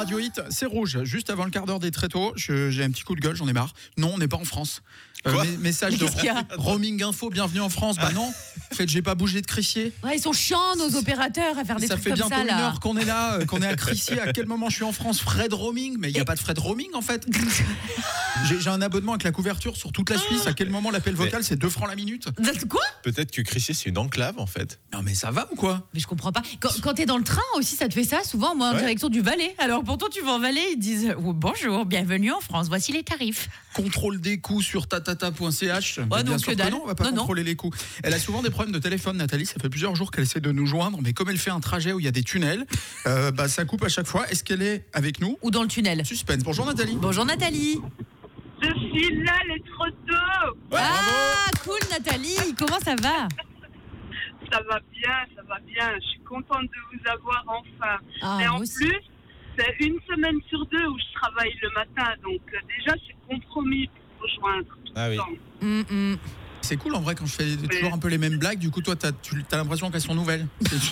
Radio Hit, c'est rouge. Juste avant le quart d'heure des tréteaux, j'ai un petit coup de gueule, j'en ai marre. Non, on n'est pas en France. Message de roaming info, bienvenue en France. Bah non, en fait, j'ai pas bougé de Crissier. Ouais, ils sont chiants, nos opérateurs, à faire des trucs comme ça. Ça fait bientôt 1 heure qu'on est là, qu'on est à Crissier. À quel moment je suis en France? Frais de roaming? Mais il n'y a pas de frais de roaming en fait. J'ai un abonnement avec la couverture sur toute la Suisse. À quel moment l'appel vocal c'est 2 francs la minute? Quoi? Peut-être que Crissier c'est une enclave en fait. Non mais ça va ou quoi? Mais je comprends pas. Quand t'es dans le train aussi, ça te fait ça souvent, moi en direction du Valais. Alors pourtant tu vas en Valais, ils disent bonjour, bienvenue en France, voici les tarifs. Contrôle des coûts sur tatata.ch. Ouais, bien sûr que non, on va pas contrôler les coûts. Elle a souvent des problèmes de téléphone, Nathalie. Ça fait plusieurs jours qu'elle essaie de nous joindre, mais comme elle fait un trajet où il y a des tunnels, ça coupe à chaque fois. Est-ce qu'elle est avec nous? Ou dans le tunnel? Suspense. Bonjour Nathalie. Bonjour Nathalie. Je suis là, les trottos. Ouais, cool Nathalie, comment ça va? Ça va bien. Je suis contente de vous avoir enfin. Et en plus, c'est 1 semaine sur 2 où je travaille le matin, donc déjà c'est compromis pour rejoindre tout le temps. C'est cool en vrai quand je fais toujours un peu les mêmes blagues. Du coup, toi, t'as l'impression qu'elles sont nouvelles.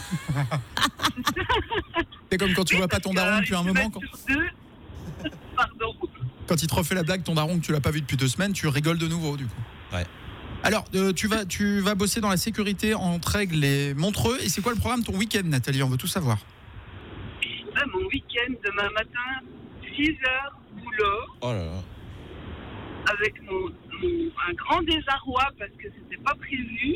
C'est comme quand tu vois pas ton daron depuis un moment. Pardon. Quand il te refait la blague, ton daron que tu l'as pas vu depuis 2 semaines, tu rigoles de nouveau du coup. Ouais. Alors, tu vas bosser dans la sécurité entre Aigle et Montreux. Et c'est quoi le programme ton week-end, Nathalie? On veut tout savoir. Mon week-end, demain matin, 6h, boulot. Oh là là. Avec un grand désarroi parce que c'était pas prévu.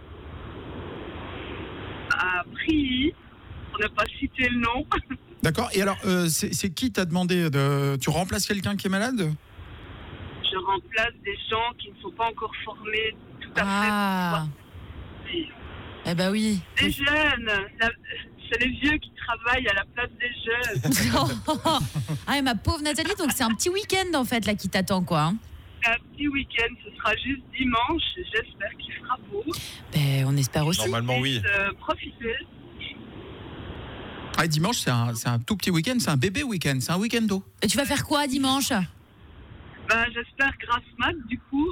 À Prilly, pour ne pas citer le nom. D'accord. Et alors, c'est qui t'a demandé tu remplaces quelqu'un qui est malade? Je remplace des gens qui ne sont pas encore formés tout à fait. Eh ben oui. Des jeunes. C'est les vieux qui travaillent à la place des jeunes. Ma pauvre Nathalie, donc c'est un petit week-end en fait là qui t'attend quoi. Un petit week-end, ce sera juste dimanche. J'espère qu'il fera beau. Ben on espère aussi. Normalement oui. Profitez. Dimanche c'est un tout petit week-end, c'est un bébé week-end, c'est un week-end d'eau. Et tu vas faire quoi dimanche? J'espère grasse mat du coup.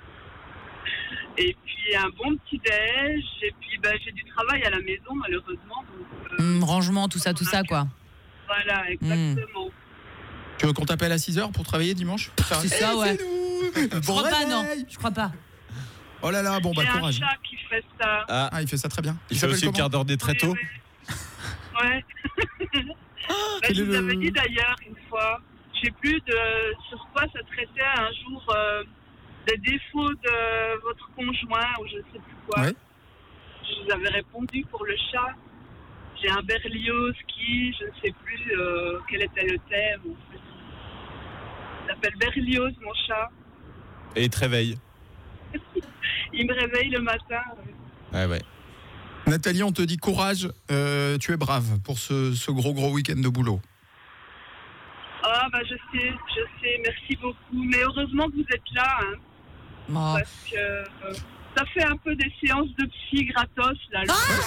Et puis un bon petit déj. Et puis j'ai du travail à la maison malheureusement. Donc, rangement, tout ça quoi. Voilà, exactement. Tu veux qu'on t'appelle à 6h pour travailler dimanche? C'est ça, ouais. Je crois pas. Oh là là, courage. Il y a un chat qui fait ça. Il fait ça très bien. Il fait aussi le quart d'heure des tréteaux. Ouais. Je vous avais dit d'ailleurs une fois, je sais plus sur quoi ça traitait un jour des défauts de votre conjoint ou je ne sais plus quoi. Ouais. Je vous avais répondu pour le chat. J'ai un Berlioz qui, je ne sais plus quel était le thème. Il s'appelle Berlioz, mon chat. Et il te réveille. Il me réveille le matin. Ouais. Nathalie, on te dit courage, tu es brave pour ce gros week-end de boulot. Je sais, merci beaucoup. Mais heureusement que vous êtes là. Parce que ça fait un peu des séances de psy gratos là.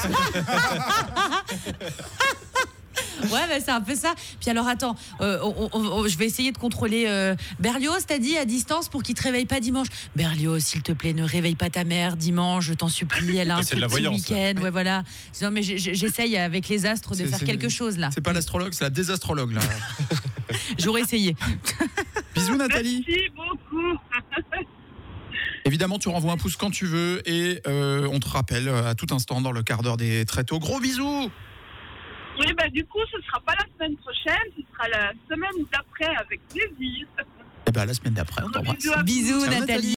Ouais, c'est un peu ça. Puis alors attends, je vais essayer de contrôler Berlioz, t'as dit à distance pour qu'il te réveille pas dimanche. Berlioz, s'il te plaît, ne réveille pas ta mère dimanche, je t'en supplie. Elle a un petit week-end. Ouais, voilà. Non mais j'essaye avec les astres de faire quelque chose là. C'est pas l'astrologue, c'est la désastrologue là. J'aurais essayé. Bisous Nathalie. Merci beaucoup. Évidemment, tu renvoies un pouce quand tu veux et on te rappelle à tout instant dans le quart d'heure des tréteaux. Gros bisous. Oui, du coup, ce sera pas la semaine prochaine, ce sera la semaine d'après avec plaisir. La semaine d'après, on t'embrasse. Bisous Nathalie.